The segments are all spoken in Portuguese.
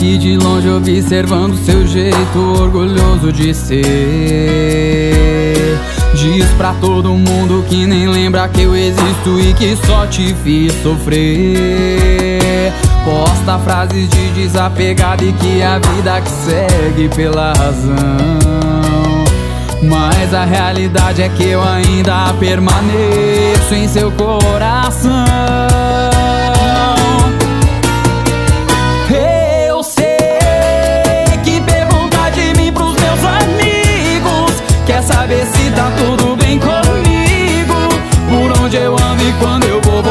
aqui de longe observando seu jeito orgulhoso de ser. Diz pra todo mundo que nem lembra que eu existo e que só te fiz sofrer. Posta frases de desapegado e que a vida que segue pela razão. Mas a realidade é que eu ainda permaneço em seu coração. Eu sei que pergunta de mim pros meus amigos, quer saber se tá tudo bem comigo, por onde eu ando e quando eu vou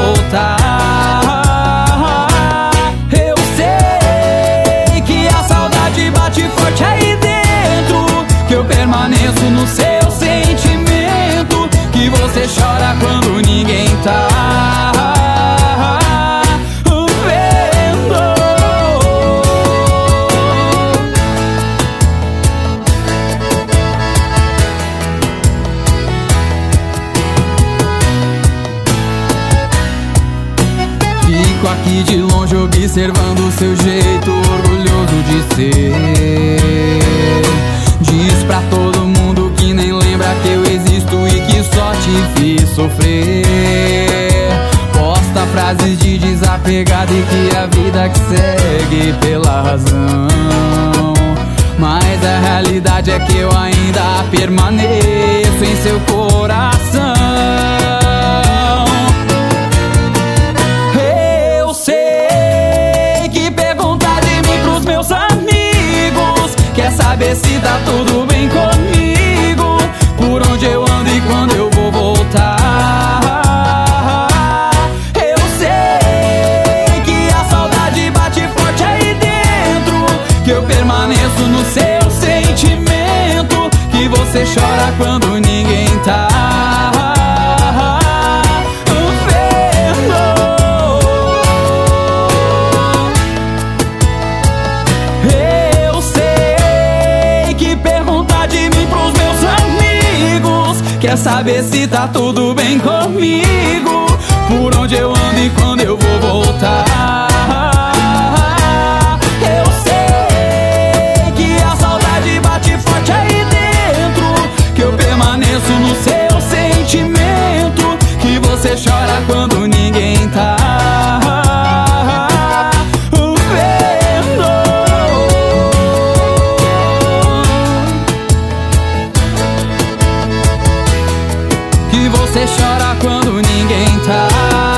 voltar. Eu sei que a saudade bate forte aí dentro, que eu permaneço no seu sentimento, que você chora quando ninguém tá vendo. Fico aqui de longe observando seu jeito orgulhoso de ser. Diz pra todo mundo que nem lembra que eu existo e que só te fiz sofrer. Posta frases de desapegado e que a vida que segue pela razão. Mas a realidade é que eu ainda permaneço em seu coração. Eu sei que perguntar de mim pros meus amigos, quer saber se tá tudo bem comigo, por onde eu ando e quando eu vou voltar. Eu sei que a saudade bate forte aí dentro, que eu permaneço no seu sentimento, que você chora quando ninguém tá quer saber se tá tudo bem comigo, por onde eu ando e quando eu vou voltar. Eu sei que a saudade bate forte aí dentro, que eu permaneço no seu sentimento, que você chora quando ninguém tá que você chora quando ninguém tá